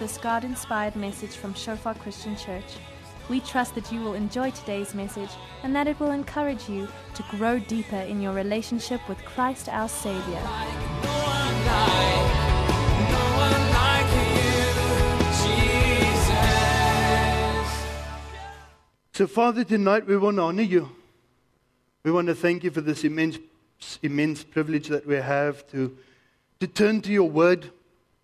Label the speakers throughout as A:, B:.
A: this God-inspired message from Shofar Christian Church. We trust that you will enjoy today's message and that it will encourage you to grow deeper in your relationship with Christ our Savior.
B: So, Father, tonight we want to honor you. We want to thank you for this immense privilege that we have to turn to your word,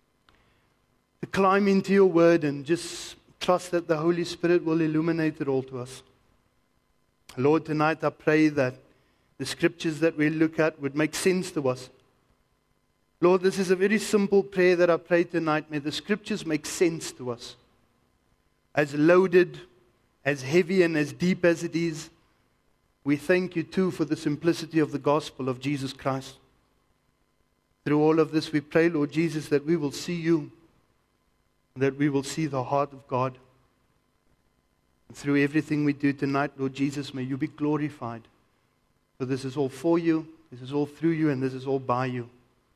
B: to climb into your word and just trust that the Holy Spirit will illuminate it all to us. Lord, tonight I pray that the scriptures that we look at would make sense to us. Lord, this is a very simple prayer that I pray tonight. May the scriptures make sense to us. As loaded, as heavy and as deep as it is, we thank you too for the simplicity of the gospel of Jesus Christ. Through all of this we pray, Lord Jesus, that we will see you, that we will see the heart of God. And through everything we do tonight, Lord Jesus, may you be glorified. For this is all for you, this is all through you, and this is all by you.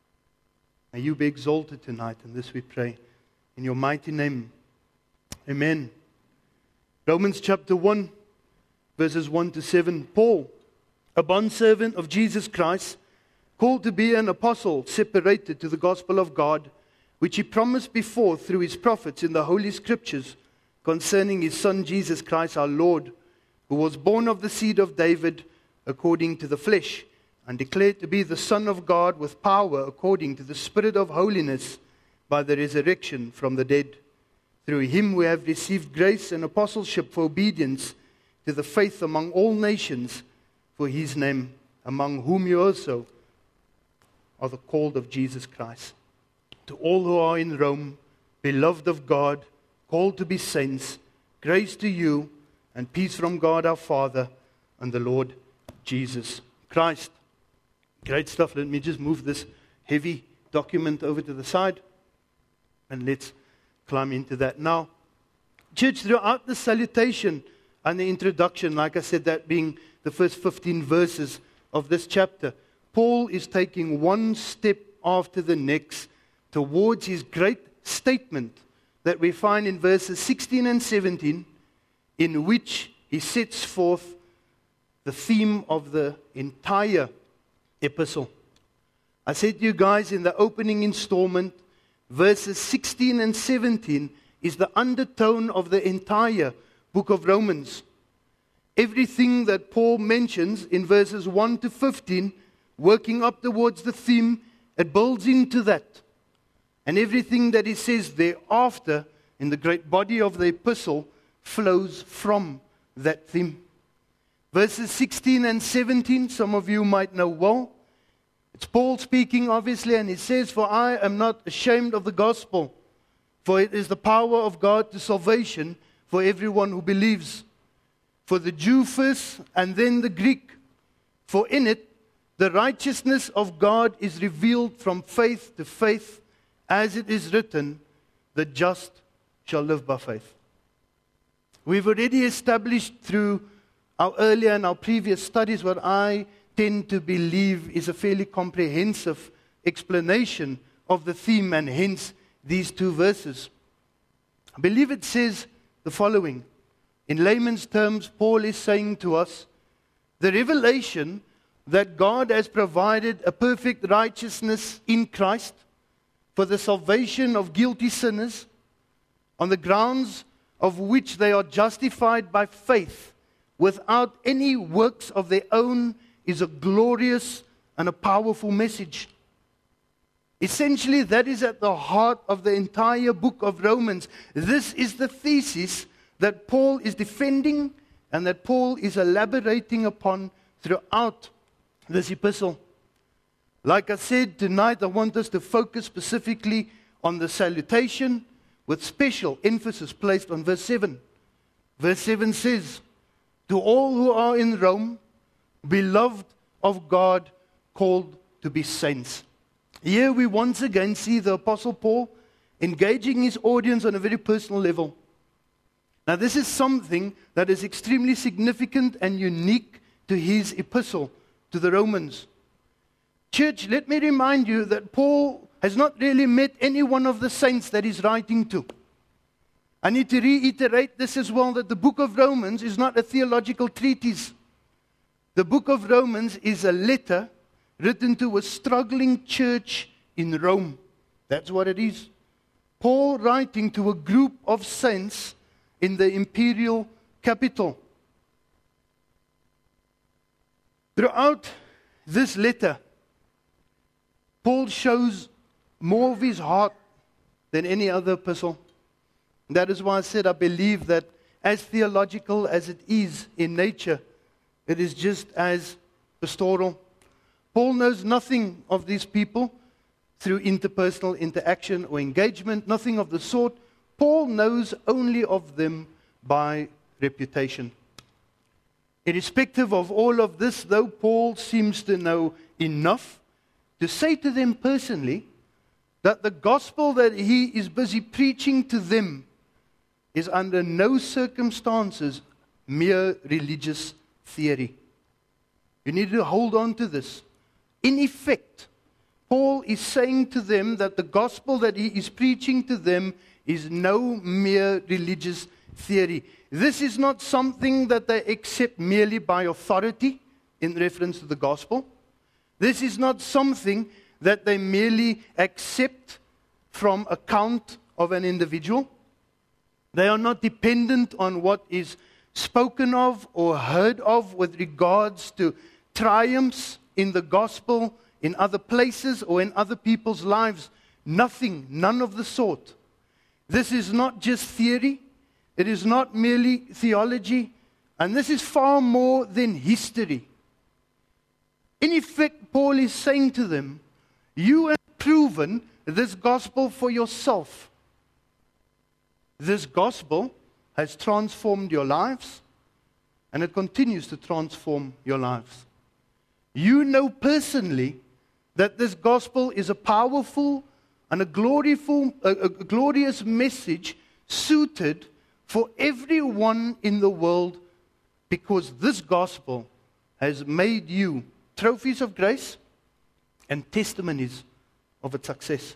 B: May you be exalted tonight, and this we pray. In your mighty name, amen. Romans chapter 1, verses 1 to 7. Paul, a bondservant of Jesus Christ, called to be an apostle, separated to the gospel of God, which he promised before through his prophets in the Holy Scriptures, concerning his Son Jesus Christ our Lord, who was born of the seed of David according to the flesh, and declared to be the Son of God with power according to the Spirit of holiness by the resurrection from the dead. Through him we have received grace and apostleship for obedience to the faith among all nations for his name, among whom you also are the called of Jesus Christ. To all who are in Rome, beloved of God, called to be saints, grace to you and peace from God our Father and the Lord Jesus Christ. Great stuff. Let me just move this heavy document over to the side and let's climb into that. Now, church, throughout the salutation and the introduction, like I said, that being the first 15 verses of this chapter, Paul is taking one step after the next towards his great statement that we find in verses 16 and 17, in which he sets forth the theme of the entire epistle. I said to you guys in the opening installment, verses 16 and 17 is the undertone of the entire book of Romans. Everything that Paul mentions in verses 1 to 15, working up towards the theme, it builds into that. And everything that he says thereafter in the great body of the epistle flows from that theme. Verses 16 and 17, some of you might know well. It's Paul speaking, obviously, and he says, "For I am not ashamed of the gospel, for it is the power of God to salvation for everyone who believes, for the Jew first and then the Greek. For in it the righteousness of God is revealed from faith to faith, as it is written, the just shall live by faith." We've already established through our earlier and our previous studies what I tend to believe is a fairly comprehensive explanation of the theme, and hence these two verses. I believe it says the following. In layman's terms, Paul is saying to us, the revelation that God has provided a perfect righteousness in Christ for the salvation of guilty sinners, on the grounds of which they are justified by faith without any works of their own, is a glorious and a powerful message. Essentially, that is at the heart of the entire book of Romans. This is the thesis that Paul is defending and that Paul is elaborating upon throughout this epistle. Like I said, tonight I want us to focus specifically on the salutation with special emphasis placed on verse 7. Verse 7 says, "To all who are in Rome, beloved of God, called to be saints." Here we once again see the Apostle Paul engaging his audience on a very personal level. Now this is something that is extremely significant and unique to his epistle to the Romans. Church, let me remind you that Paul has not really met any one of the saints that he's writing to. I need to reiterate this as well, that the book of Romans is not a theological treatise. The book of Romans is a letter written to a struggling church in Rome. That's what it is. Paul writing to a group of saints in the imperial capital. Throughout this letter, Paul shows more of his heart than any other epistle. That is why I said I believe that as theological as it is in nature, it is just as pastoral. Paul knows nothing of these people through interpersonal interaction or engagement, nothing of the sort. Paul knows only of them by reputation. Irrespective of all of this, though, Paul seems to know enough to say to them personally that the gospel that he is busy preaching to them is under no circumstances mere religious theory. You need to hold on to this. In effect, Paul is saying to them that the gospel that he is preaching to them is no mere religious theory. This is not something that they accept merely by authority in reference to the gospel. This is not something that they merely accept from account of an individual. They are not dependent on what is spoken of or heard of with regards to triumphs in the gospel in other places or in other people's lives. Nothing, none of the sort. This is not just theory. It is not merely theology. And this is far more than history. In effect, Paul is saying to them, you have proven this gospel for yourself. This gospel has transformed your lives, and it continues to transform your lives. You know personally that this gospel is a powerful and a glorious message suited for everyone in the world, because this gospel has made you trophies of grace and testimonies of its success.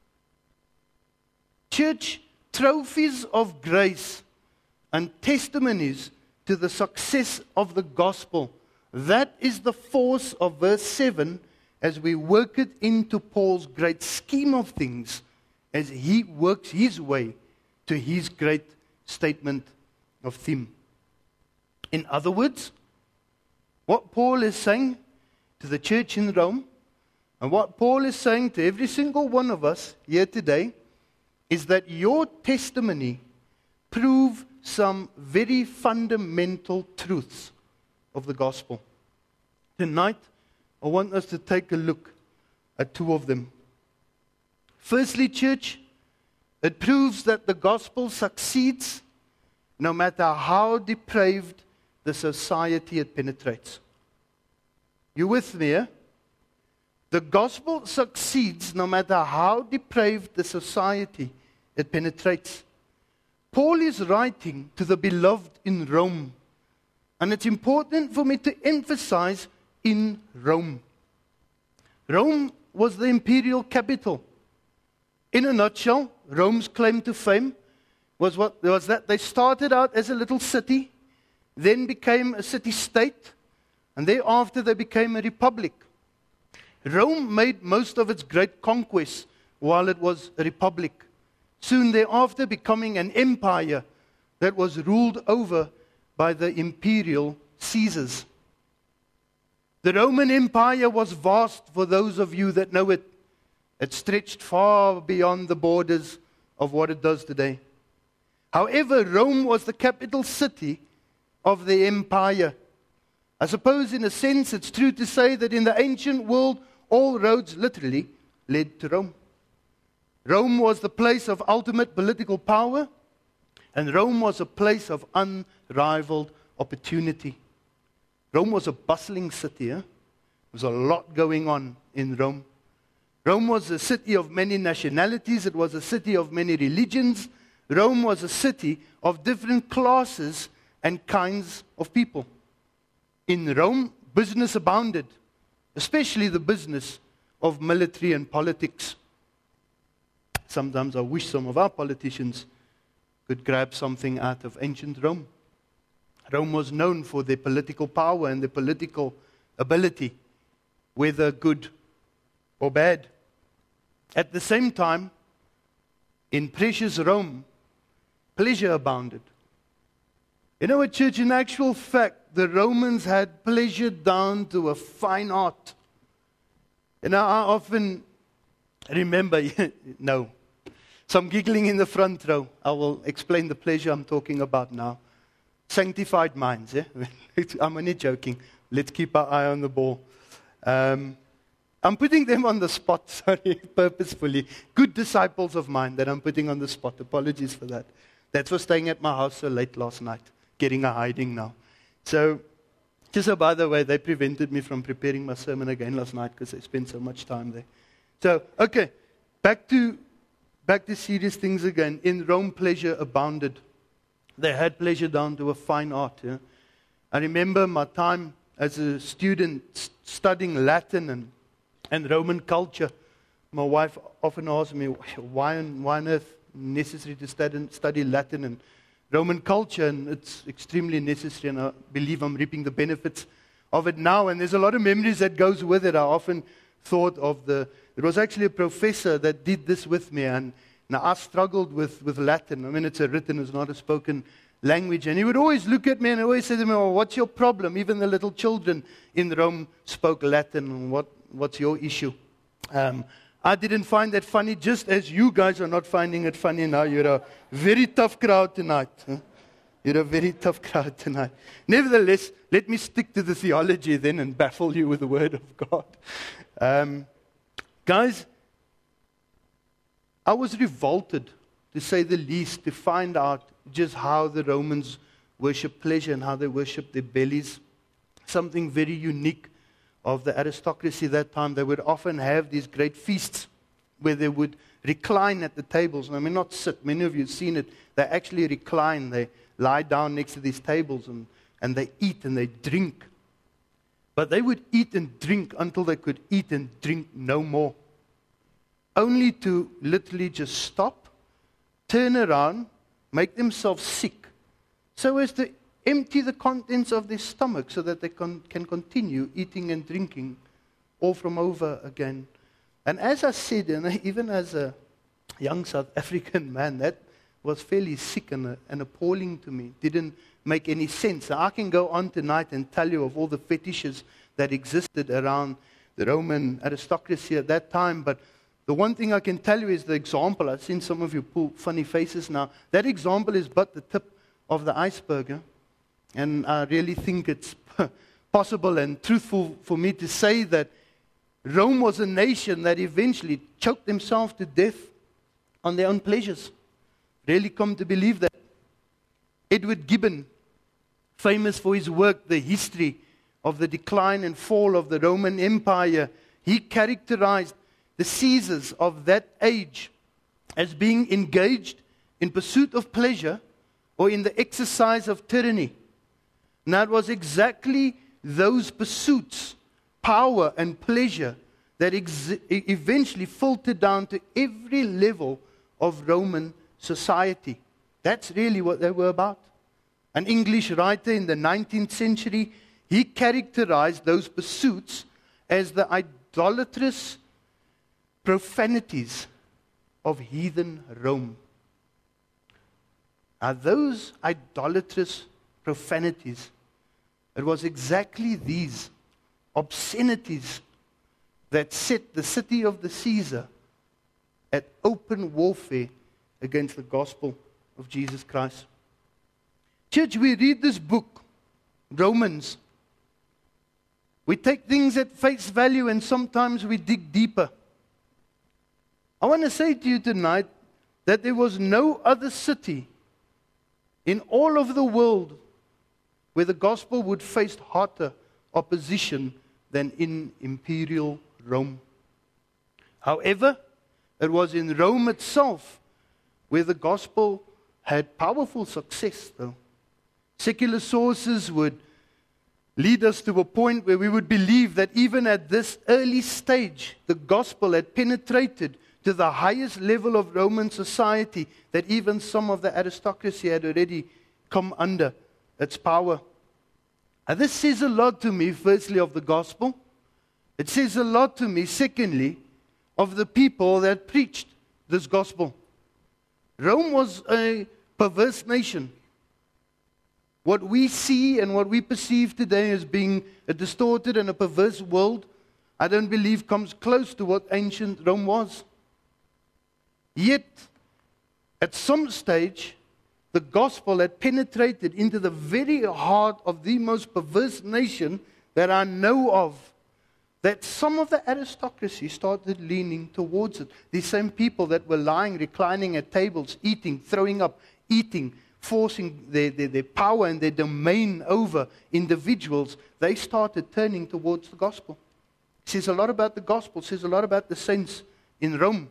B: Church, trophies of grace and testimonies to the success of the gospel. That is the force of verse 7 as we work it into Paul's great scheme of things, as he works his way to his great statement of theme. In other words, what Paul is saying to the church in Rome, and what Paul is saying to every single one of us here today, is that your testimony proves some very fundamental truths of the gospel. Tonight, I want us to take a look at two of them. Firstly, church, it proves that the gospel succeeds no matter how depraved the society it penetrates. You with me, eh? The gospel succeeds no matter how depraved the society it penetrates. Paul is writing to the beloved in Rome, and it's important for me to emphasize in Rome. Rome was the imperial capital. In a nutshell, Rome's claim to fame was that they started out as a little city, then became a city-state, and thereafter they became a republic. Rome made most of its great conquests while it was a republic, soon thereafter becoming an empire that was ruled over by the imperial Caesars. The Roman Empire was vast, for those of you that know it. It stretched far beyond the borders of what it does today. However, Rome was the capital city of the empire. I suppose in a sense it's true to say that in the ancient world, all roads literally led to Rome. Rome was the place of ultimate political power, and Rome was a place of unrivaled opportunity. Rome was a bustling city. There was a lot going on in Rome. Rome was a city of many nationalities. It was a city of many religions. Rome was a city of different classes and kinds of people. In Rome, business abounded, especially the business of military and politics. Sometimes I wish some of our politicians could grab something out of ancient Rome. Rome was known for their political power and their political ability, whether good or bad. At the same time, in precious Rome, pleasure abounded. You know what, church? In actual fact, the Romans had pleasure down to a fine art. You know, I often remember, no. So I'm giggling in the front row. I will explain the pleasure I'm talking about now. Sanctified minds, eh? I'm only joking. Let's keep our eye on the ball. I'm putting them on the spot, sorry, purposefully. Good disciples of mine that I'm putting on the spot. Apologies for that. That's for staying at my house so late last night. Getting a hiding now. So, just so by the way, they prevented me from preparing my sermon again last night because I spent so much time there. So, okay, back to serious things again. In Rome, pleasure abounded. They had pleasure down to a fine art. Yeah? I remember my time as a student studying Latin and Roman culture. My wife often asks me, why on earth necessary to study Latin and Roman culture? And it's extremely necessary, and I believe I'm reaping the benefits of it now. And there's a lot of memories that goes with it. I often thought of there was actually a professor that did this with me, and now I struggled with Latin. I mean, it's a written, it's not a spoken language. And he would always look at me and always say to me, "Oh, what's your problem?" Even the little children in Rome spoke Latin. What's your issue? I didn't find that funny, just as you guys are not finding it funny now. You're a very tough crowd tonight. Huh? You're a very tough crowd tonight. Nevertheless, let me stick to the theology then and baffle you with the Word of God. Guys, I was revolted, to say the least, to find out just how the Romans worship pleasure and how they worship their bellies. Something very unique of the aristocracy that time. They would often have these great feasts where they would recline at the tables. I mean, not sit. Many of you have seen it. They actually recline. They lie down next to these tables and they eat and they drink. But they would eat and drink until they could eat and drink no more. Only to literally just stop, turn around, make themselves sick, so as to empty the contents of their stomach so that they can continue eating and drinking all from over again. And as I said, and even as a young South African man, that was fairly sick and appalling to me. Didn't make any sense. Now, I can go on tonight and tell you of all the fetishes that existed around the Roman aristocracy at that time, but the one thing I can tell you is the example. I've seen some of you pull funny faces now. That example is but the tip of the iceberg. Eh? And I really think it's possible and truthful for me to say that Rome was a nation that eventually choked themselves to death on their own pleasures. Really come to believe that. Edward Gibbon, famous for his work, The History of the Decline and Fall of the Roman Empire, he characterized the Caesars of that age as being engaged in pursuit of pleasure or in the exercise of tyranny. Now, it was exactly those pursuits, power and pleasure, that eventually filtered down to every level of Roman society. That's really what they were about. An English writer in the 19th century, he characterized those pursuits as the idolatrous profanities of heathen Rome. Now, those idolatrous profanities, it was exactly these obscenities that set the city of the Caesar at open warfare against the gospel of Jesus Christ. Church, we read this book, Romans. We take things at face value and sometimes we dig deeper. I want to say to you tonight that there was no other city in all of the world where the gospel would face hotter opposition than in imperial Rome. However, it was in Rome itself where the gospel had powerful success, though. Secular sources would lead us to a point where we would believe that even at this early stage, the gospel had penetrated to the highest level of Roman society that even some of the aristocracy had already come under its power. And this says a lot to me, firstly, of the gospel. It says a lot to me, secondly, of the people that preached this gospel. Rome was a perverse nation. What we see and what we perceive today as being a distorted and a perverse world, I don't believe comes close to what ancient Rome was. Yet, at some stage, the gospel had penetrated into the very heart of the most perverse nation that I know of, that some of the aristocracy started leaning towards it. These same people that were lying, reclining at tables, eating, throwing up, eating, forcing their power and their domain over individuals, they started turning towards the gospel. It says a lot about the gospel, it says a lot about the saints in Rome.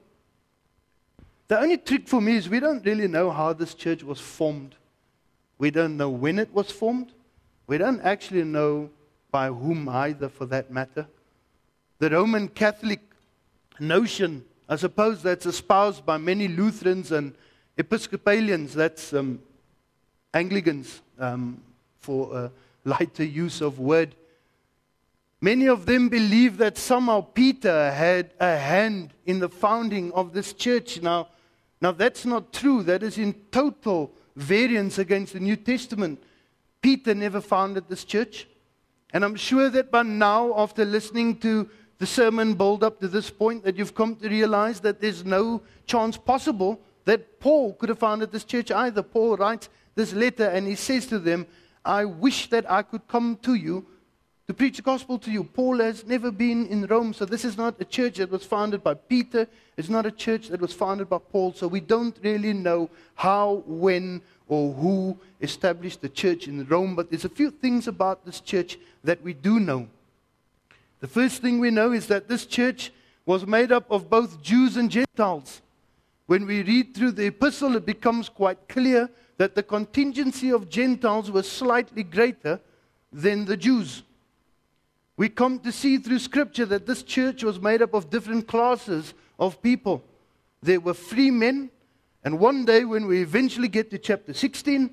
B: The only trick for me is we don't really know how this church was formed. We don't know when it was formed. We don't actually know by whom either, for that matter. The Roman Catholic notion, I suppose that's espoused by many Lutherans and Episcopalians, that's Anglicans, for a lighter use of word. Many of them believe that somehow Peter had a hand in the founding of this church. Now that's not true. That is in total variance against the New Testament. Peter never founded this church. And I'm sure that by now, after listening to the sermon build up to this point, that you've come to realize that there's no chance possible that Paul could have founded this church either. Paul writes this letter and he says to them, I wish that I could come to you to preach the gospel to you. Paul has never been in Rome, so this is not a church that was founded by Peter. It's not a church that was founded by Paul, so we don't really know how, when, or who established the church in Rome, but there's a few things about this church that we do know. The first thing we know is that this church was made up of both Jews and Gentiles. When we read through the epistle, it becomes quite clear that the contingency of Gentiles was slightly greater than the Jews. We come to see through Scripture that this church was made up of different classes of people. There were free men, and one day when we eventually get to chapter 16,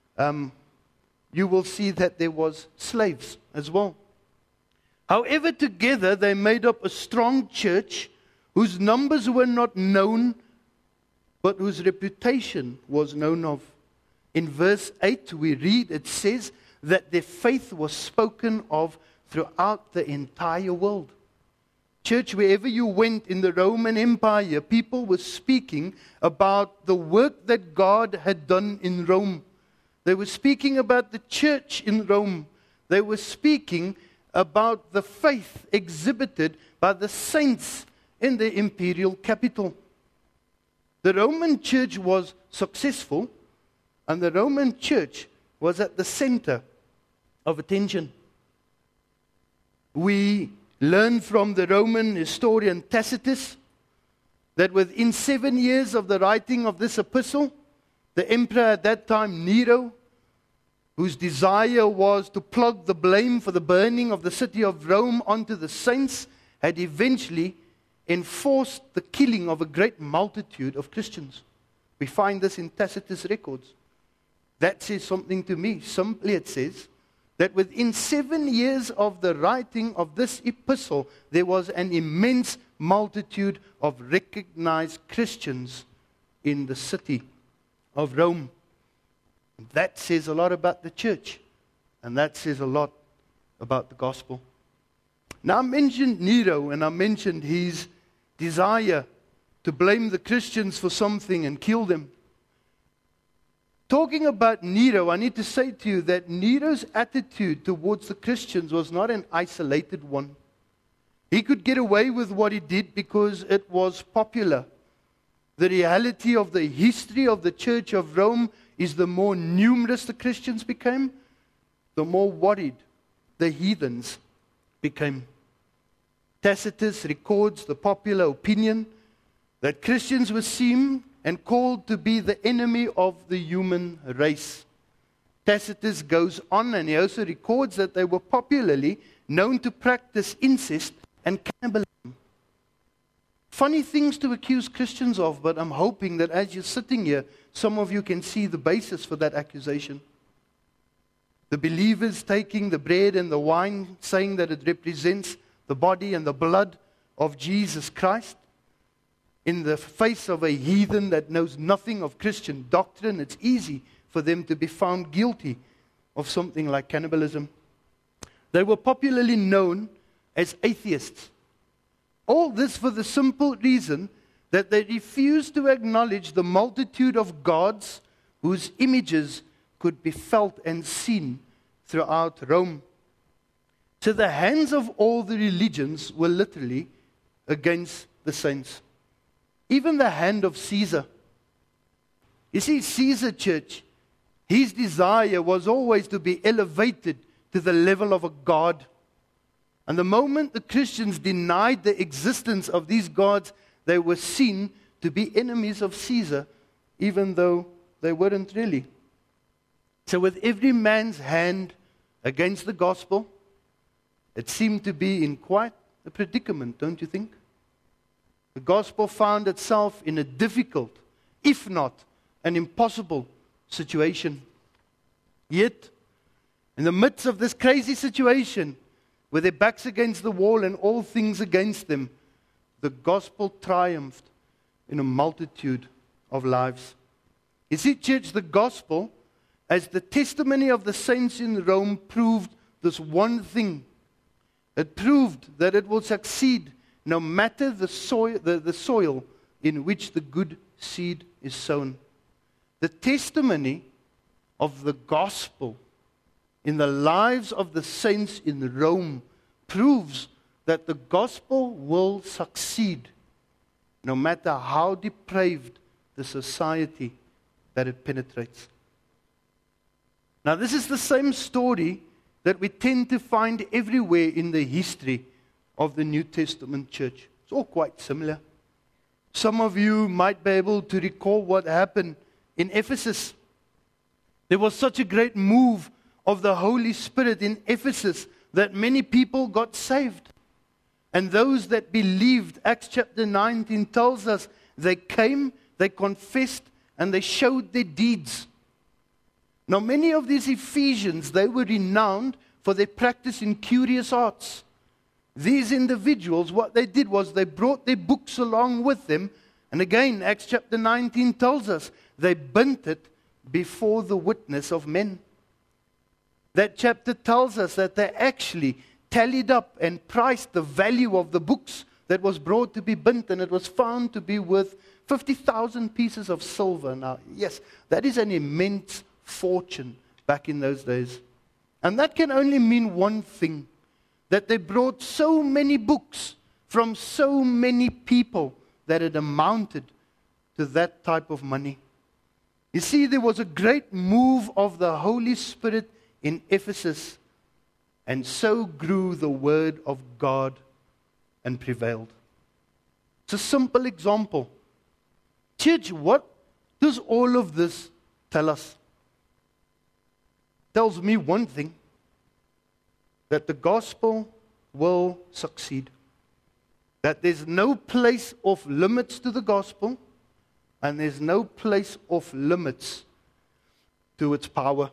B: you will see that there was slaves as well. However, together they made up a strong church whose numbers were not known, but whose reputation was known of. In verse 8 we read, it says that their faith was spoken of throughout the entire world. Church, wherever you went in the Roman Empire, people were speaking about the work that God had done in Rome. They were speaking about the church in Rome. They were speaking about the faith exhibited by the saints in the imperial capital. The Roman church was successful, and the Roman church was at the center of attention. We learn from the Roman historian Tacitus that within 7 years of the writing of this epistle, the emperor at that time, Nero, whose desire was to plug the blame for the burning of the city of Rome onto the saints, had eventually enforced the killing of a great multitude of Christians. We find this in Tacitus' records. That says something to me. Simply it says that within 7 years of the writing of this epistle, there was an immense multitude of recognized Christians in the city of Rome. That says a lot about the church, and that says a lot about the gospel. Now, I mentioned Nero, and I mentioned his desire to blame the Christians for something and kill them. Talking about Nero, I need to say to you that Nero's attitude towards the Christians was not an isolated one. He could get away with what he did because it was popular. The reality of the history of the Church of Rome is the more numerous the Christians became, the more worried the heathens became. Tacitus records the popular opinion that Christians were seen and called to be the enemy of the human race. Tacitus goes on and he also records that they were popularly known to practice incest and cannibalism. Funny things to accuse Christians of, but I'm hoping that as you're sitting here, some of you can see the basis for that accusation. The believers taking the bread and the wine, saying that it represents the body and the blood of Jesus Christ. In the face of a heathen that knows nothing of Christian doctrine, it's easy for them to be found guilty of something like cannibalism. They were popularly known as atheists. All this for the simple reason that they refused to acknowledge the multitude of gods whose images could be felt and seen throughout Rome. So the hands of all the religions were literally against the saints. Even the hand of Caesar. You see, Caesar, church, his desire was always to be elevated to the level of a god. And the moment the Christians denied the existence of these gods, they were seen to be enemies of Caesar, even though they weren't really. So with every man's hand against the gospel, it seemed to be in quite a predicament, don't you think? The gospel found itself in a difficult, if not an impossible situation. Yet, in the midst of this crazy situation, with their backs against the wall and all things against them, the gospel triumphed in a multitude of lives. You see, church, the gospel, as the testimony of the saints in Rome, proved this one thing. It proved that it will succeed no matter the soil in which the good seed is sown. The testimony of the gospel in the lives of the saints in Rome proves that the gospel will succeed no matter how depraved the society that it penetrates. Now, this is the same story that we tend to find everywhere in the history of the New Testament church. It's all quite similar. Some of you might be able to recall what happened in Ephesus. There was such a great move of the Holy Spirit in Ephesus that many people got saved. And those that believed, Acts chapter 19 tells us, they came, they confessed, and they showed their deeds. Now, many of these Ephesians, they were renowned for their practice in curious arts. These individuals, what they did was they brought their books along with them. And again, Acts chapter 19 tells us, they burnt it before the witness of men. That chapter tells us that they actually tallied up and priced the value of the books that was brought to be burnt, and it was found to be worth 50,000 pieces of silver. Now, yes, that is an immense fortune back in those days. And that can only mean one thing, that they brought so many books from so many people that it amounted to that type of money. You see, there was a great move of the Holy Spirit in Ephesus, and so grew the word of God and prevailed. It's a simple example. Church, what does all of this tell us? It tells me one thing, that the gospel will succeed. That there's no place off limits to the gospel, and there's no place off limits to its power.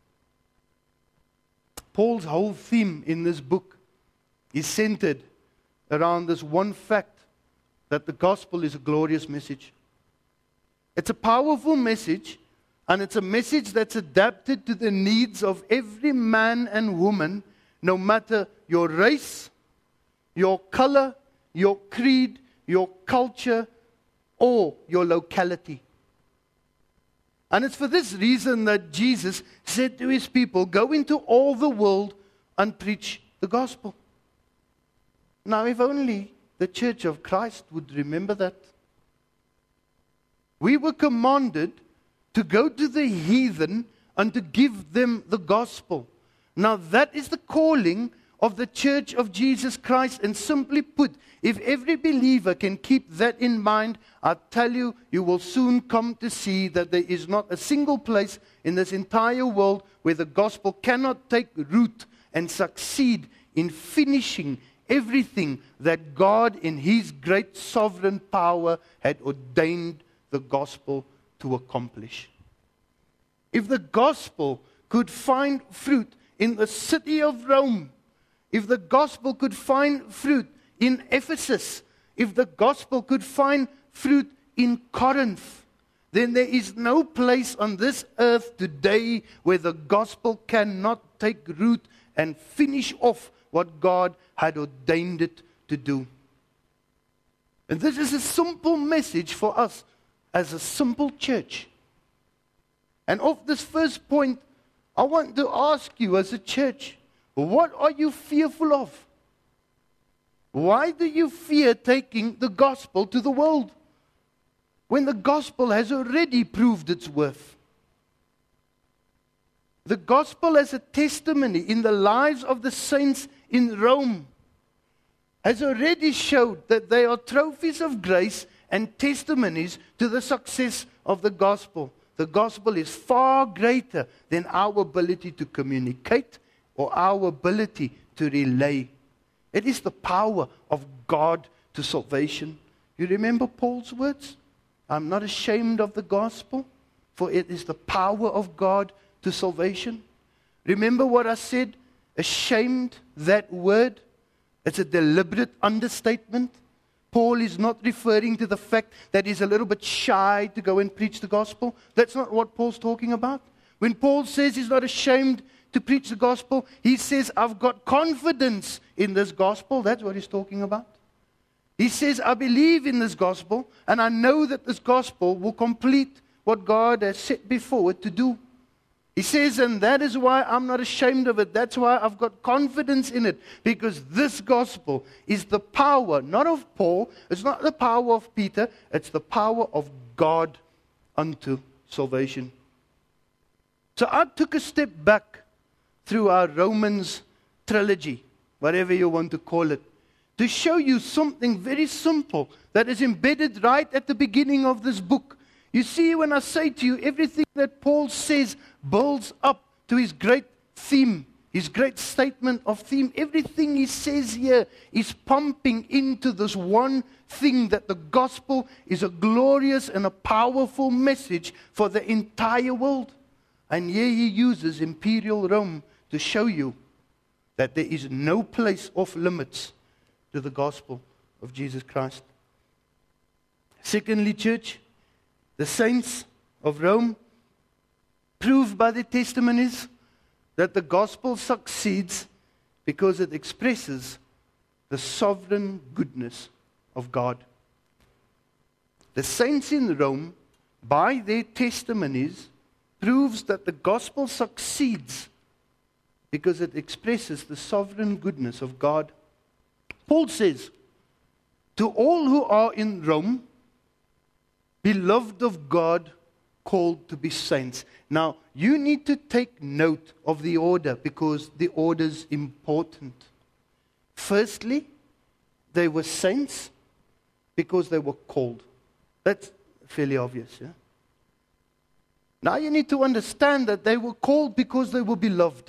B: Paul's whole theme in this book is centered around this one fact, that the gospel is a glorious message. It's a powerful message, and it's a message that's adapted to the needs of every man and woman, no matter your race, your color, your creed, your culture, or your locality. And it's for this reason that Jesus said to his people, go into all the world and preach the gospel. Now, if only the Church of Christ would remember that. We were commanded to go to the heathen and to give them the gospel. Now, that is the calling of the Church of Jesus Christ. And simply put, if every believer can keep that in mind, I tell you, you will soon come to see that there is not a single place in this entire world where the gospel cannot take root and succeed in finishing everything that God in His great sovereign power had ordained the gospel to accomplish. If the gospel could find fruit in the city of Rome, if the gospel could find fruit in Ephesus, if the gospel could find fruit in Corinth, then there is no place on this earth today where the gospel cannot take root and finish off what God had ordained it to do. And this is a simple message for us as a simple church. And off this first point, I want to ask you as a church, what are you fearful of? Why do you fear taking the gospel to the world when the gospel has already proved its worth? The gospel as a testimony in the lives of the saints in Rome has already showed that they are trophies of grace and testimonies to the success of the gospel. The gospel is far greater than our ability to communicate or our ability to relay. It is the power of God to salvation. You remember Paul's words? I'm not ashamed of the gospel, for it is the power of God to salvation. Remember what I said? Ashamed, that word, it's a deliberate understatement. Paul is not referring to the fact that he's a little bit shy to go and preach the gospel. That's not what Paul's talking about. When Paul says he's not ashamed to preach the gospel, he says, I've got confidence in this gospel. That's what he's talking about. He says, I believe in this gospel, and I know that this gospel will complete what God has set before it to do. He says, and that is why I'm not ashamed of it. That's why I've got confidence in it. Because this gospel is the power, not of Paul. It's not the power of Peter. It's the power of God unto salvation. So I took a step back through our Romans trilogy, whatever you want to call it, to show you something very simple that is embedded right at the beginning of this book. You see, when I say to you, everything that Paul says builds up to his great theme, his great statement of theme. Everything he says here is pumping into this one thing, that the gospel is a glorious and a powerful message for the entire world. And here he uses imperial Rome to show you that there is no place off limits to the gospel of Jesus Christ. Secondly, church, the saints of Rome proved by their testimonies that the gospel succeeds because it expresses the sovereign goodness of God. The saints in Rome, by their testimonies, proves that the gospel succeeds because it expresses the sovereign goodness of God. Paul says, to all who are in Rome, beloved of God, called to be saints. Now, you need to take note of the order because the order is important. Firstly, they were saints because they were called. That's fairly obvious, yeah? Now you need to understand that they were called because they were beloved.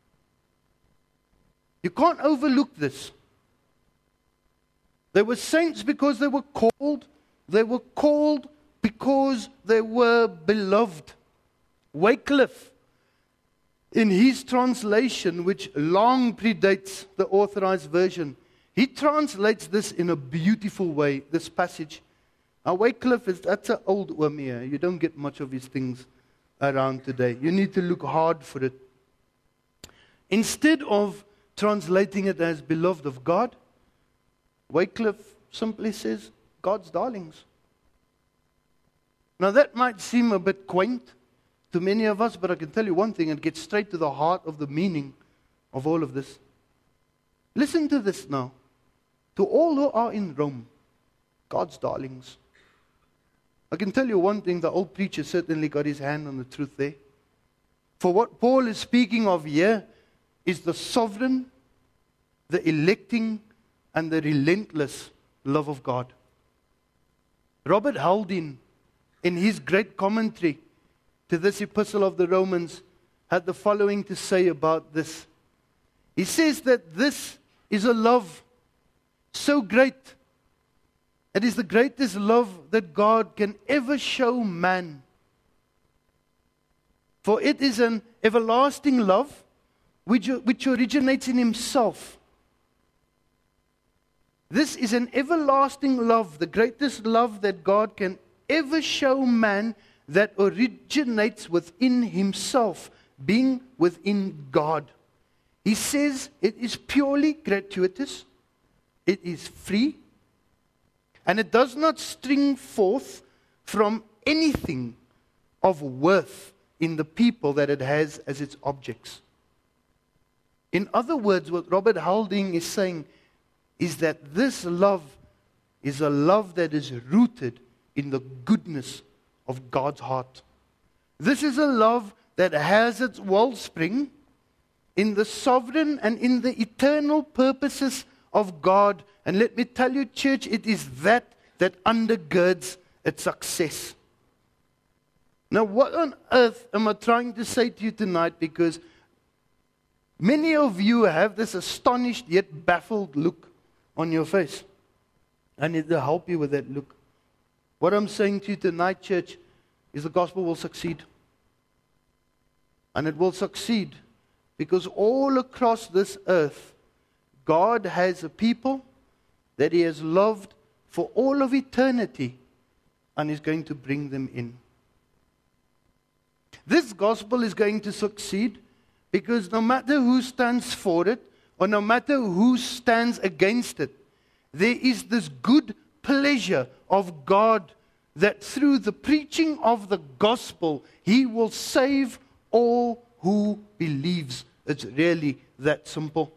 B: You can't overlook this. They were saints because they were called. They were called because they were beloved. Wycliffe, in his translation, which long predates the authorized version, he translates this in a beautiful way, this passage. Now, Wycliffe, that's an old worm here. You don't get much of his things around today. You need to look hard for it. Instead of translating it as beloved of God, Wycliffe simply says, God's darlings. Now that might seem a bit quaint to many of us, but I can tell you one thing, it gets straight to the heart of the meaning of all of this. Listen to this now. To all who are in Rome, God's darlings. I can tell you one thing, the old preacher certainly got his hand on the truth there. For what Paul is speaking of here is the sovereign, the electing, and the relentless love of God. Robert Haldane, in his great commentary to this epistle of the Romans, had the following to say about this. He says that this is a love so great. It is the greatest love that God can ever show man. For it is an everlasting love which originates in Himself. This is an everlasting love, the greatest love that God can ever show man, that originates within Himself, being within God. He says it is purely gratuitous, it is free, and it does not spring forth from anything of worth in the people that it has as its objects. In other words, what Robert Halding is saying is that this love is a love that is rooted in the goodness of God's heart. This is a love that has its wellspring in the sovereign and in the eternal purposes of God. And let me tell you, church, it is that undergirds its success. Now, what on earth am I trying to say to you tonight? Because many of you have this astonished yet baffled look on your face. I need to help you with that look. What I'm saying to you tonight, church, is the gospel will succeed. And it will succeed because all across this earth, God has a people that He has loved for all of eternity and is going to bring them in. This gospel is going to succeed because no matter who stands for it or no matter who stands against it, there is this good pleasure of God that through the preaching of the gospel, He will save all who believes. It's really that simple.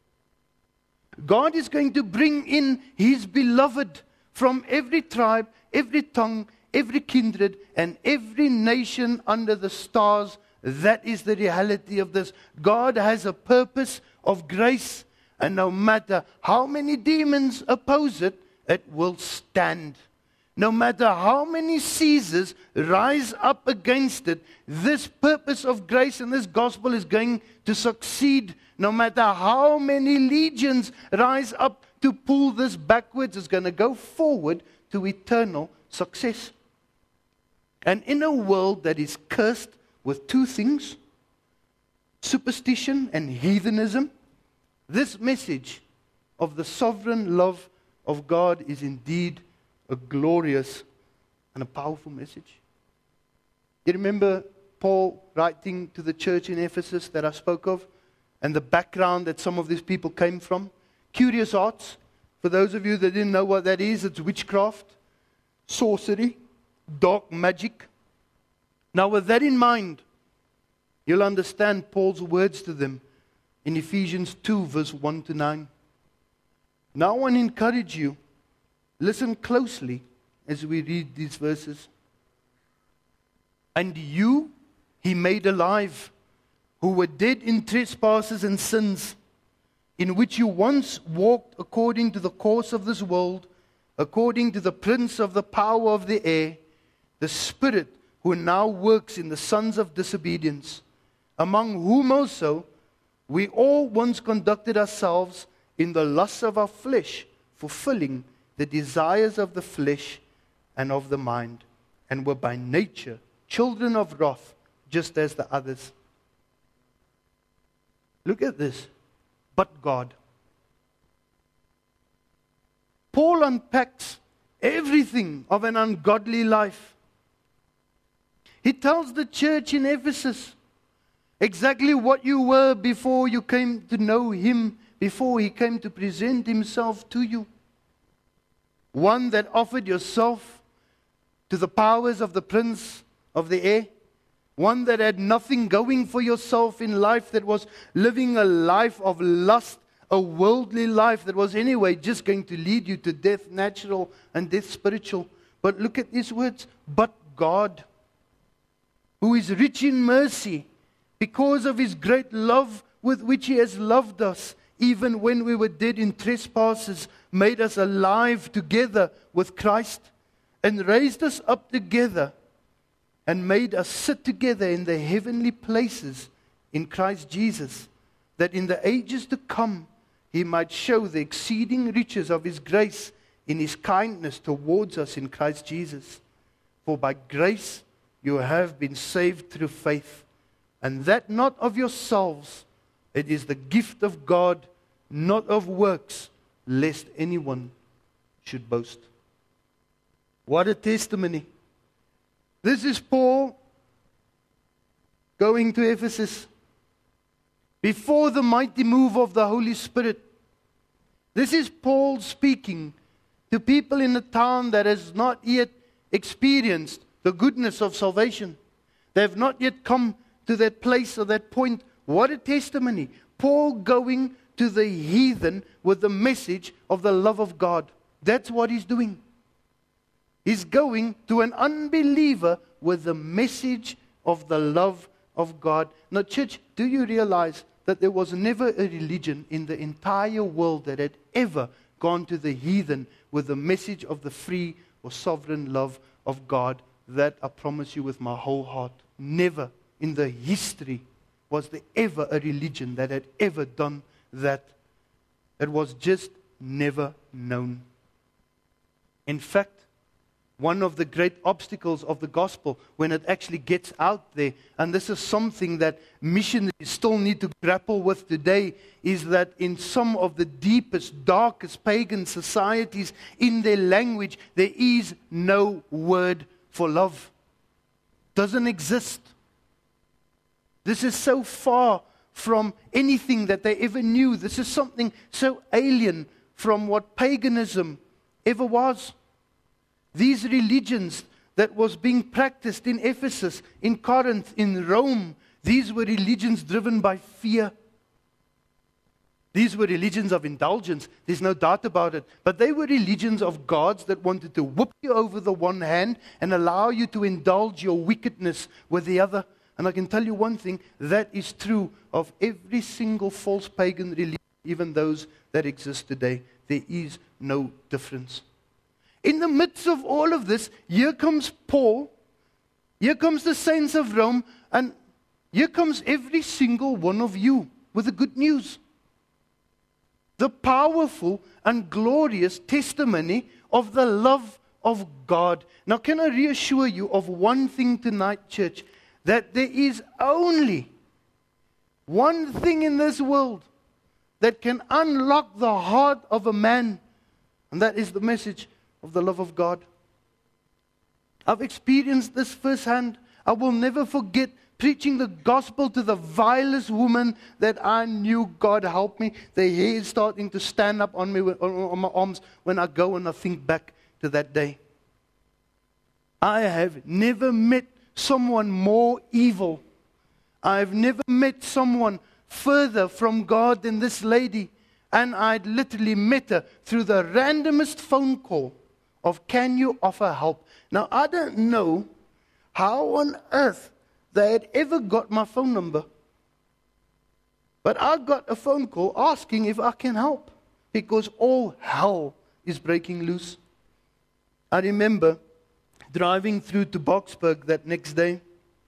B: God is going to bring in His beloved from every tribe, every tongue, every kindred, and every nation under the stars. That is the reality of this. God has a purpose of grace, and no matter how many demons oppose it, it will stand. No matter how many Caesars rise up against it, this purpose of grace and this gospel is going to succeed. No matter how many legions rise up to pull this backwards, it's going to go forward to eternal success. And in a world that is cursed with two things, superstition and heathenism, this message of the sovereign love of God is indeed a glorious and a powerful message. You remember Paul writing to the church in Ephesus that I spoke of, and the background that some of these people came from? Curious arts. For those of you that didn't know what that is, it's witchcraft, sorcery, dark magic. Now with that in mind, you'll understand Paul's words to them in Ephesians 2 verse 1 to 9. Now I want to encourage you, listen closely as we read these verses. And you He made alive, who were dead in trespasses and sins, in which you once walked according to the course of this world, according to the prince of the power of the air, the spirit who now works in the sons of disobedience, among whom also we all once conducted ourselves in the lusts of our flesh, fulfilling the desires of the flesh and of the mind, and were by nature children of wrath, just as the others. Look at this. But God. Paul unpacks everything of an ungodly life. He tells the church in Ephesus exactly what you were before you came to know Him, before He came to present Himself to you. One that offered yourself to the powers of the prince of the air. One that had nothing going for yourself in life, that was living a life of lust, a worldly life that was anyway just going to lead you to death natural and death spiritual. But look at these words. But God, who is rich in mercy, because of His great love with which He has loved us, even when we were dead in trespasses, made us alive together with Christ, and raised us up together, and made us sit together in the heavenly places in Christ Jesus, that in the ages to come He might show the exceeding riches of His grace in His kindness towards us in Christ Jesus. For by grace you have been saved through faith, and that not of yourselves. It is the gift of God, not of works, lest anyone should boast. What a testimony. This is Paul going to Ephesus before the mighty move of the Holy Spirit. This is Paul speaking to people in a town that has not yet experienced the goodness of salvation. They have not yet come to that place or that point. What a testimony. Paul going to the heathen with the message of the love of God. That's what he's doing. He's going to an unbeliever with the message of the love of God. Now, church, do you realize that there was never a religion in the entire world that had ever gone to the heathen with the message of the free or sovereign love of God? That I promise you with my whole heart. Never in the history was there ever a religion that had ever done that. It was just never known. In fact, one of the great obstacles of the gospel when it actually gets out there, and this is something that missionaries still need to grapple with today, is that in some of the deepest, darkest pagan societies, in their language, there is no word for love. Doesn't exist. This is so far from anything that they ever knew. This is something so alien from what paganism ever was. These religions that was being practiced in Ephesus, in Corinth, in Rome, these were religions driven by fear. These were religions of indulgence. There's no doubt about it. But they were religions of gods that wanted to whip you over the one hand and allow you to indulge your wickedness with the other. And I can tell you one thing, that is true of every single false pagan religion, even those that exist today. There is no difference. In the midst of all of this, here comes Paul, here comes the saints of Rome, and here comes every single one of you with the good news. The powerful and glorious testimony of the love of God. Now, can I reassure you of one thing tonight, church? That there is only one thing in this world that can unlock the heart of a man, and that is the message of the love of God. I've experienced this firsthand. I will never forget preaching the gospel to the vilest woman that I knew. God help me. The hair is starting to stand up on me, on my arms, when I go and I think back to that day. I have never met someone more evil. I've never met someone further from God than this lady. And I'd literally met her through the randomest phone call of, can you offer help? Now, I don't know how on earth they had ever got my phone number. But I got a phone call asking if I can help, because all hell is breaking loose. I remember driving through to Boksburg that next day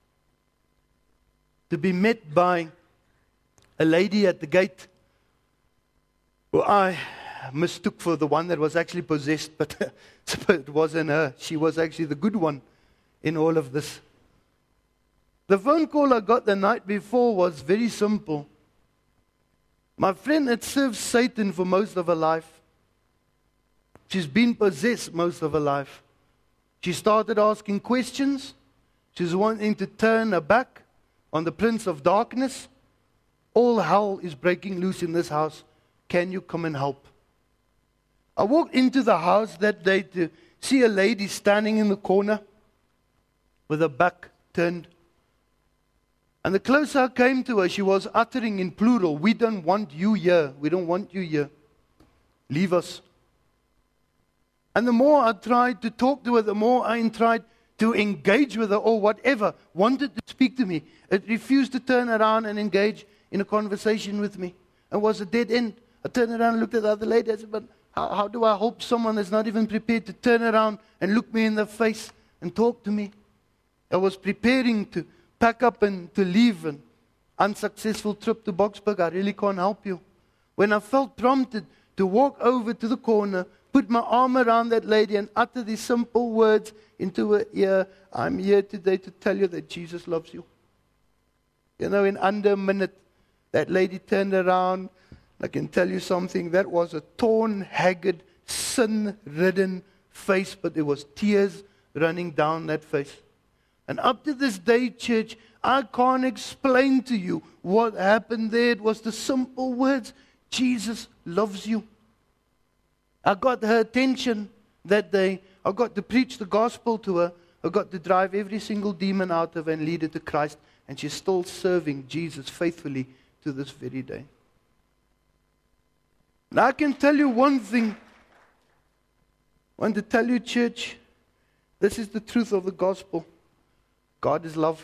B: to be met by a lady at the gate who I mistook for the one that was actually possessed, but it wasn't her. She was actually the good one in all of this. The phone call I got the night before was very simple. My friend had served Satan for most of her life. She's been possessed most of her life. She started asking questions. She's wanting to turn her back on the Prince of Darkness. All hell is breaking loose in this house. Can you come and help? I walked into the house that day to see a lady standing in the corner with her back turned. And the closer I came to her, she was uttering in plural, "We don't want you here. We don't want you here. Leave us." And the more I tried to talk to her, the more I tried to engage with her or whatever, wanted to speak to me, it refused to turn around and engage in a conversation with me. It was a dead end. I turned around and looked at the other lady. I said, but how do I help someone that's not even prepared to turn around and look me in the face and talk to me? I was preparing to pack up and to leave an unsuccessful trip to Boksburg. I really can't help you. when I felt prompted to walk over to the corner, put my arm around that lady and utter these simple words into her ear. I'm here today to tell you that Jesus loves you. You know, in under a minute, that lady turned around. I can tell you something. That was a torn, haggard, sin-ridden face, but there was tears running down that face. And up to this day, church, I can't explain to you what happened there. It was the simple words, Jesus loves you. I got her attention that day. I got to preach the gospel to her. I got to drive every single demon out of her and lead her to Christ. And she's still serving Jesus faithfully to this very day. Now I can tell you one thing. I want to tell you, church, this is the truth of the gospel. God is love.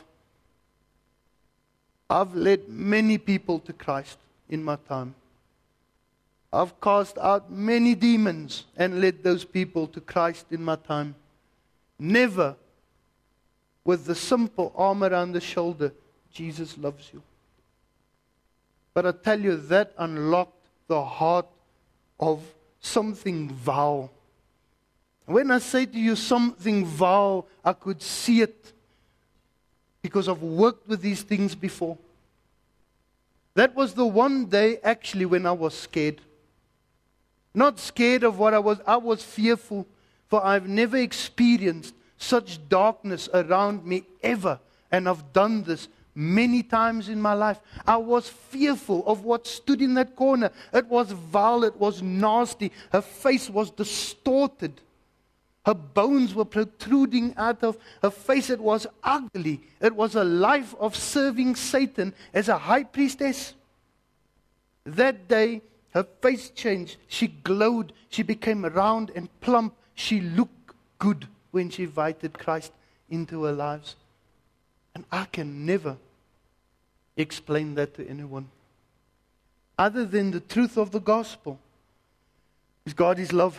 B: I've led many people to Christ in my time. I've cast out many demons and led those people to Christ in my time. Never with the simple arm around the shoulder, Jesus loves you. But I tell you, that unlocked the heart of something vile. When I say to you something vile, I could see it because I've worked with these things before. That was the one day actually when I was scared. Not scared of what I was fearful, for I've never experienced such darkness around me ever. And I've done this many times in my life. I was fearful of what stood in that corner. It was vile, it was nasty. Her face was distorted. Her bones were protruding out of her face. It was ugly. It was a life of serving Satan as a high priestess. That day, her face changed. She glowed. She became round and plump. She looked good when she invited Christ into her lives. And I can never explain that to anyone. Other than the truth of the gospel, is God is love.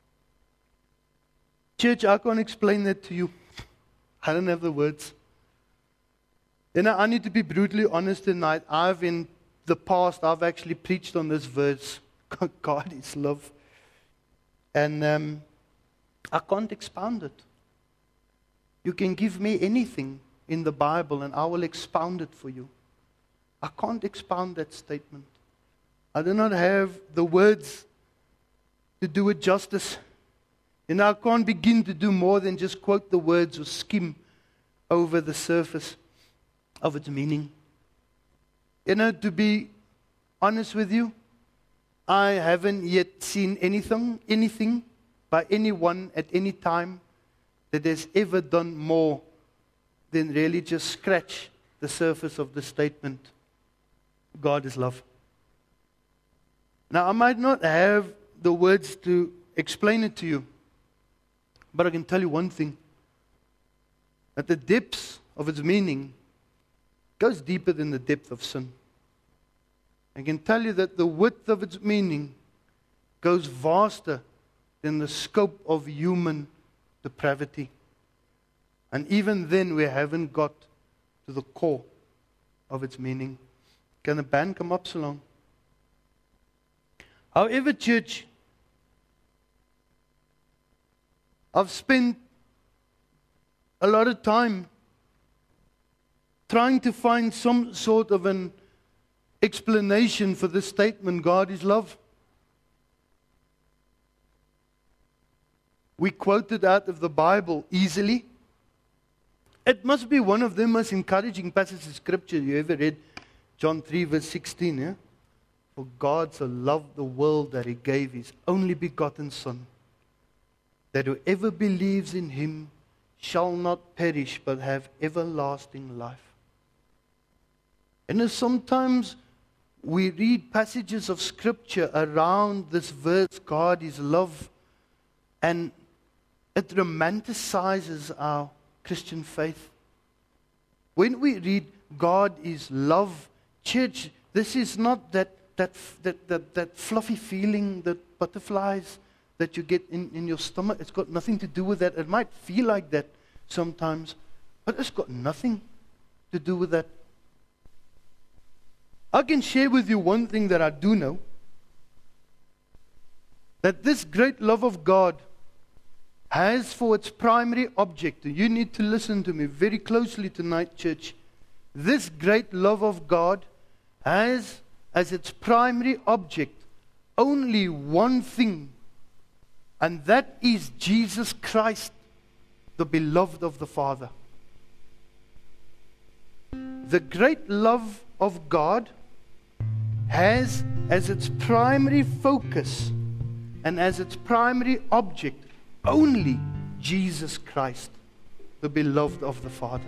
B: Church, I can't explain that to you. I don't have the words. You know, I need to be brutally honest tonight. In the past, I've actually preached on this verse. God is love. And I can't expound it. You can give me anything in the Bible and I will expound it for you. I can't expound that statement. I do not have the words to do it justice. You know, I can't begin to do more than just quote the words or skim over the surface of its meaning. You know, to be honest with you, I haven't yet seen anything by anyone at any time that has ever done more than really just scratch the surface of the statement, God is love. Now, I might not have the words to explain it to you, but I can tell you one thing, that the depths of its meaning goes deeper than the depth of sin. I can tell you that the width of its meaning goes vaster than the scope of human depravity. And even then, we haven't got to the core of its meaning. Can the band come up so long? However, church, I've spent a lot of time trying to find some sort of an explanation for this statement, God is love. We quote it out of the Bible easily. It must be one of the most encouraging passages of Scripture you ever read. John 3 verse 16. Yeah? For God so loved the world that He gave His only begotten Son, that whoever believes in Him shall not perish but have everlasting life. And sometimes we read passages of Scripture around this verse, God is love, and it romanticizes our Christian faith. When we read God is love, church, this is not that fluffy feeling, that butterflies that you get in your stomach. It's got nothing to do with that. It might feel like that sometimes, but it's got nothing to do with that. I can share with you one thing that I do know. that this great love of God has for its primary object, and you need to listen to me very closely tonight, church. This great love of God has as its primary object only one thing, and that is Jesus Christ, the beloved of the Father. The great love of God has as its primary focus and as its primary object only Jesus Christ, the beloved of the Father.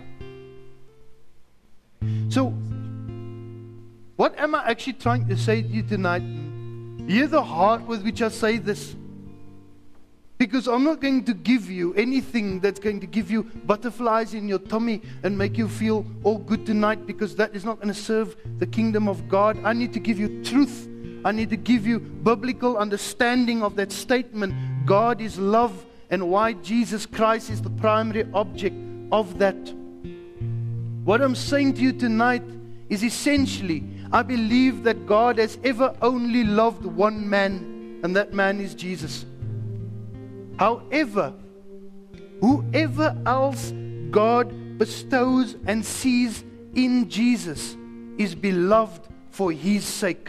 B: So, what am I actually trying to say to you tonight? Hear the heart with which I say this. Because I'm not going to give you anything that's going to give you butterflies in your tummy and make you feel all good tonight, because that is not going to serve the kingdom of God. I need to give you truth. I need to give you biblical understanding of that statement. God is love, and why Jesus Christ is the primary object of that. What I'm saying to you tonight is essentially, I believe that God has ever only loved one man, and that man is Jesus. However, whoever else God bestows and sees in Jesus is beloved for His sake.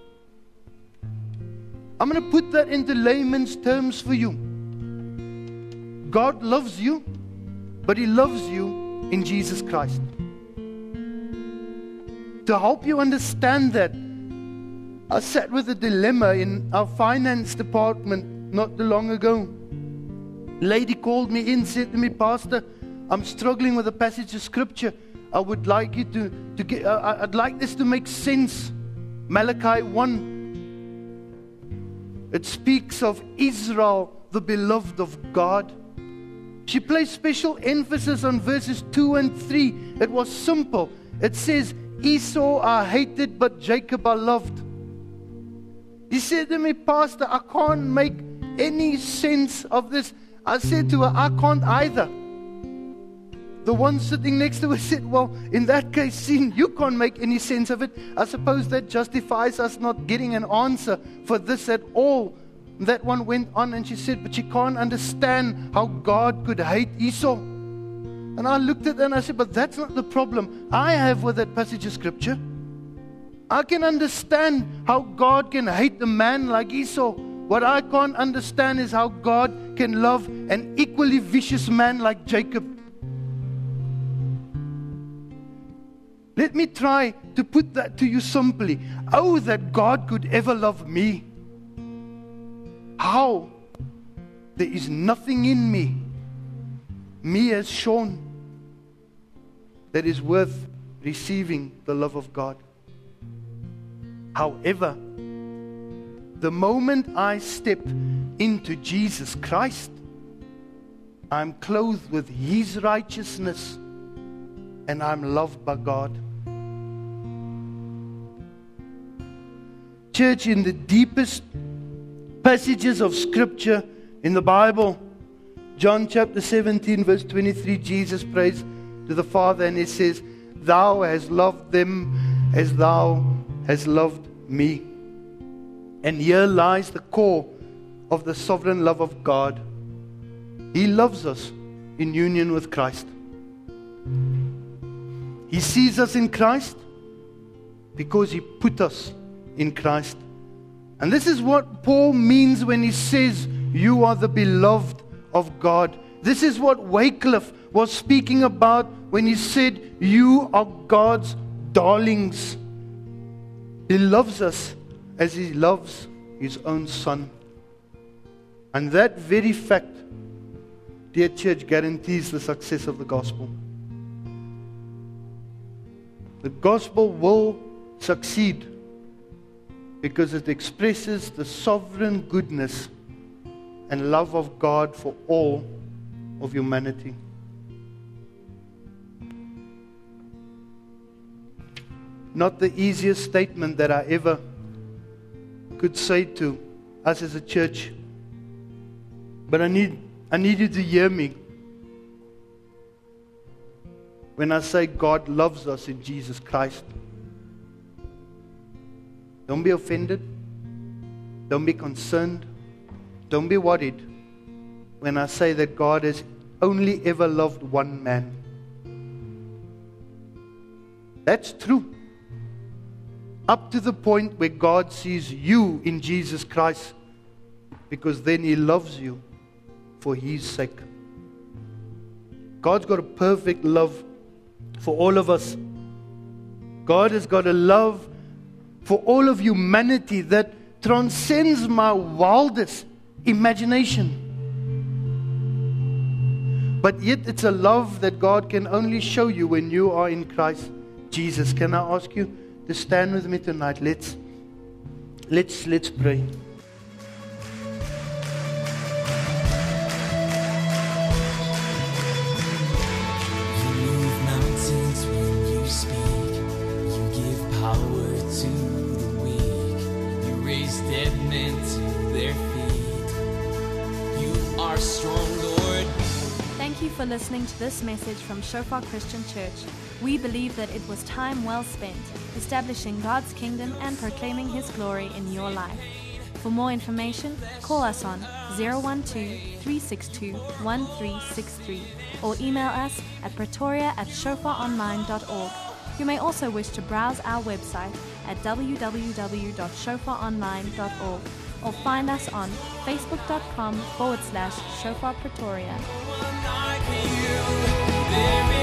B: I'm going to put that into layman's terms for you. God loves you, but He loves you in Jesus Christ. To help you understand that, I sat with a dilemma in our finance department not too long ago. A lady called me in, said to me, "Pastor, I'm struggling with a passage of scripture. I would like you to get, I'd like this to make sense. Malachi 1. It speaks of Israel, the beloved of God." She placed special emphasis on verses 2 and 3. It was simple. It says, "Esau I hated, but Jacob I loved." He said to me, "Pastor, I can't make any sense of this." I said to her, "I can't either." The one sitting next to her said, "Well, in that case, sin, you can't make any sense of it. I suppose that justifies us not getting an answer for this at all." That one went on and she said, "But she can't understand how God could hate Esau." And I looked at her and I said, "But that's not the problem I have with that passage of scripture. I can understand how God can hate a man like Esau. What I can't understand is how God can love an equally vicious man like Jacob." Let me try to put that to you simply. Oh, that God could ever love me. How? There is nothing in me as Sean, that is worth receiving the love of God. However, the moment I step into Jesus Christ, I'm clothed with His righteousness and I'm loved by God. Church, in the deepest passages of Scripture in the Bible, John chapter 17 verse 23, Jesus prays to the Father and He says, "Thou hast loved them as Thou hast loved me." And here lies the core of the sovereign love of God. He loves us in union with Christ. He sees us in Christ because He put us in Christ. And this is what Paul means when he says, "You are the beloved of God." This is what Wycliffe was speaking about when he said, "You are God's darlings." He loves us as He loves His own Son. And that very fact, dear church, guarantees the success of the gospel. The gospel will succeed because it expresses the sovereign goodness and love of God for all of humanity. Not the easiest statement that I ever could say to us as a church, but I need you to hear me when I say God loves us in Jesus Christ. Don't be offended. Don't be concerned. don't be worried when I say that God has only ever loved one man. That's true. Up to the point where God sees you in Jesus Christ, because then He loves you for His sake. God's got a perfect love for all of us. God has got a love for all of humanity that transcends my wildest imagination. But yet it's a love that God can only show you when you are in Christ Jesus. Can I ask you to stand with me tonight? Let's pray.
A: Thank you for listening to this message from Shofar Christian Church. We believe that it was time well spent establishing God's kingdom and proclaiming His glory in your life. For more information, call us on 012-362-1363 or email us at pretoria@shofaronline.org. You may also wish to browse our website at www.shofaronline.org or find us on facebook.com/Shofar Pretoria.